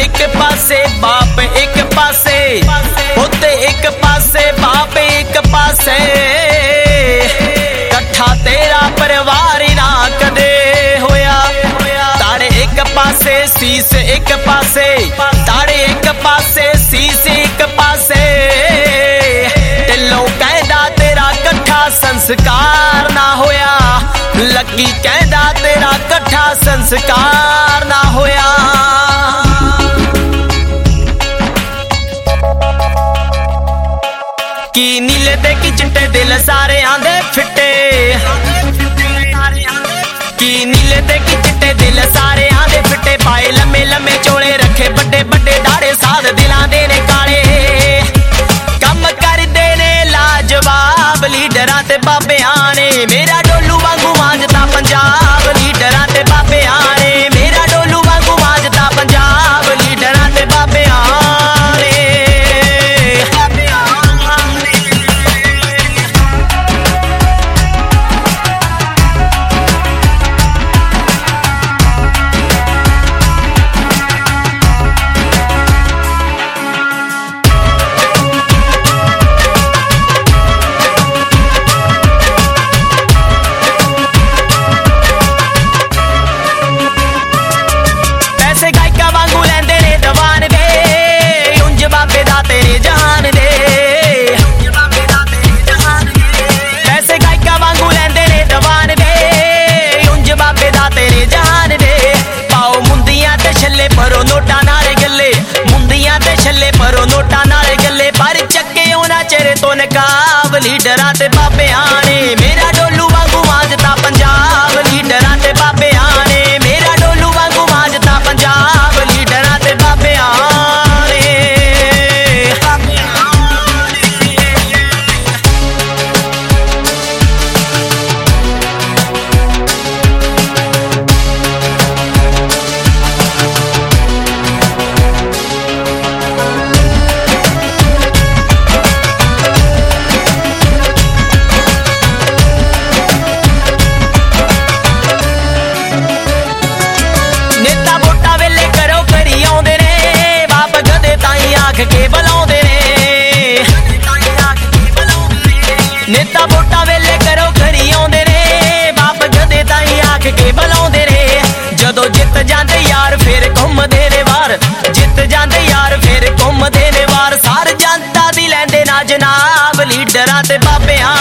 एक पासे बाप एक पासे उत्ते एक पासे बाप एक पासे कट्ठा तेरा परिवार ना कदे होया तारे एक पासे सीस एक पासे तारे एक पासे सीस एक पासे ढिल्लों कहदा तेरा कट्ठा संस्कार ना होया लकी कहदा तेरा कट्ठा संस्कार ना होया की नीले ते की चिट्टे दिल सारे आंदे फिट्टे की नीले ते की चिट्टे दिल सारे आंदे फिट्टे पाए लम्मे लम्मे चोले रखे बड़े बड़े दाड़े साध दिलां दे ने काले कम कर दे ने लाजवाब लीडरां ते बाबेआं ने मेरा डोलू वांगू मांजदा पंजाब लीडरां ते बाबेआं ने मेरा डोलू वांगू मांजदा पंजाब लीडरां ते बाबेआं ने परो नोटा नाले गले मुंदियां ते छल्ले परो नोटा नाले गले पर चक्के होना चेहरे तो नकाब लीडरां ते बाबेआं ने मेरा डोलू वांगू मांजदा पंजाब लीडरां ते बाबेआं ने मेरा डोलू वांगू मांजदा पंजाब लीडरां ते बाबेआं ने के बुलाउंदे ने नेता वोटां वेले करो घरी आउंदे ने बाप गधे ताईं आख के बुलाउंदे ने जदों जित जांदे यार फिर घुमदे ने वार जित जांदे यार फिर घुमदे ने वार सार जनता दी लैंदे ना जनाब लीडरां ते बाबेआं